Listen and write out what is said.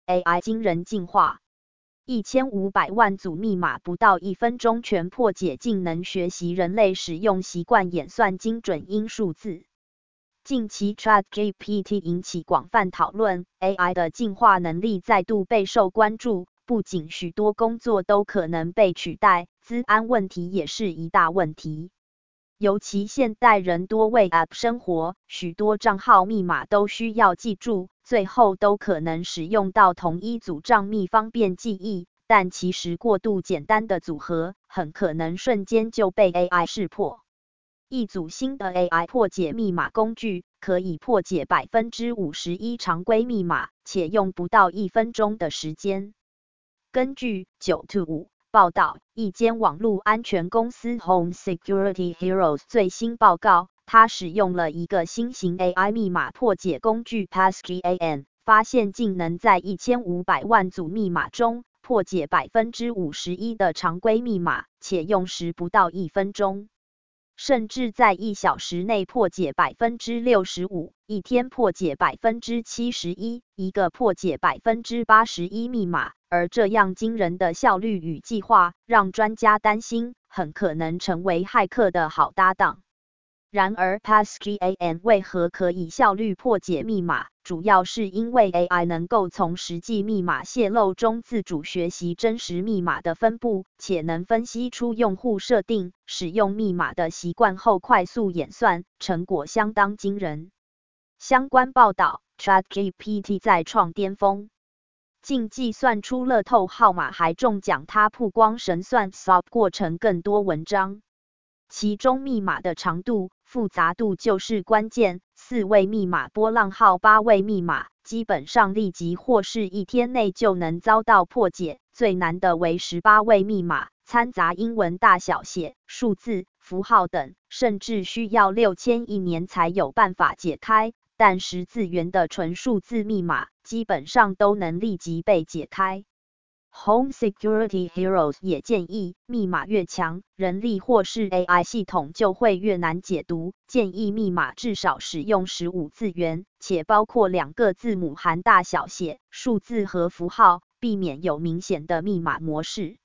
AI 惊人进化。1500万组密码不到1分钟全破解，竟能学习人类使用习惯，演算精准英数字。近期 ChatGPT 引起广泛讨论 ，AI 的进化能力再度备受关注。不仅许多工作都可能被取代，资安问题也是一大问题。尤其现代人多为 App 生活，许多账号密码都需要记住，最后都可能使用到同一组账密方便记忆，但其实过度简单的组合，很可能瞬间就被 AI 识破。一组新的 AI 破解密码工具，可以破解51%常规密码，且用不到1分钟的时间。根据9to5报道，一间网络安全公司 Home Security Heroes 最新报告，它使用了一个新型 AI 密码破解工具 PassGAN， 发现竟能在1500万组密码中破解51%的常规密码，且用时不到1分钟。甚至在1小时内破解65%，一天破解71%，一个破解81%密码。而这样惊人的效率与计划，让专家担心，很可能成为骇客的好搭档。然而 PassGAN 为何可以效率破解密码？主要是因为 AI 能够从实际密码泄露中自主学习真实密码的分布，且能分析出用户设定、使用密码的习惯后快速演算，成果相当惊人。相关报道 ，ChatGPT 再创巅峰，竟计算出乐透号码还中奖，它曝光神算 solve 过程更多文章。其中密码的长度、复杂度就是关键，4位密码波浪号8位密码，基本上立即或是一天内就能遭到破解。最难的为18位密码，掺杂英文大小写、数字、符号等，甚至需要6100年才有办法解开。但10字元的纯数字密码，基本上都能立即被解开。Home Security Heroes 也建议，密码越强，人力或是 AI 系统就会越难解读，建议密码至少使用15字元，且包括2个字母含大小写、数字和符号，避免有明显的密码模式。